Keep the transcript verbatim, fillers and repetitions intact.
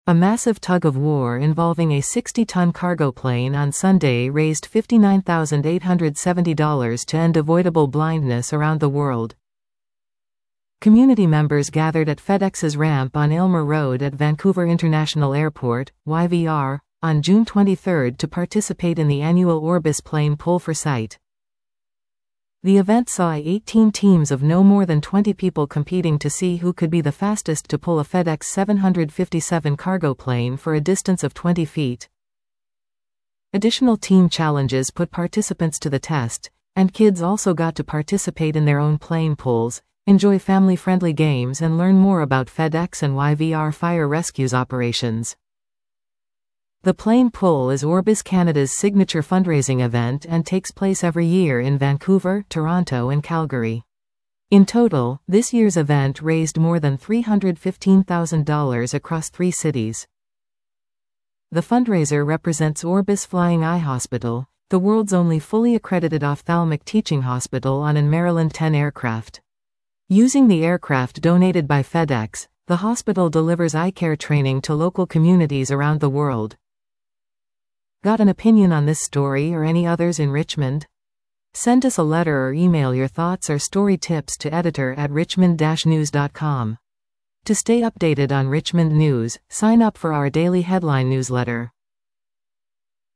A massive tug-of-war involving a sixty-ton cargo plane on Sunday raised fifty-nine thousand eight hundred seventy dollars to end avoidable blindness around the world. Community members gathered at FedEx's ramp on Aylmer Road at Vancouver International Airport, Y V R, on June twenty-third to participate in the annual Orbis Plane Pull for Sight. The event saw eighteen teams of no more than twenty people competing to see who could be the fastest to pull a FedEx seven fifty-seven cargo plane for a distance of twenty feet. Additional team challenges put participants to the test, and kids also got to participate in their own plane pulls, enjoy family-friendly games and learn more about FedEx and Y V R fire rescues operations. The Plane Pull is Orbis Canada's signature fundraising event and takes place every year in Vancouver, Toronto and Calgary. In total, this year's event raised more than three hundred fifteen thousand dollars across three cities. The fundraiser represents Orbis Flying Eye Hospital, the world's only fully accredited ophthalmic teaching hospital on an Maryland ten aircraft. Using the aircraft donated by FedEx, the hospital delivers eye care training to local communities around the world. Got an opinion on this story or any others in Richmond? Send us a letter or email your thoughts or story tips to editor at richmond dash news dot com. To stay updated on Richmond news, sign up for our daily headline newsletter.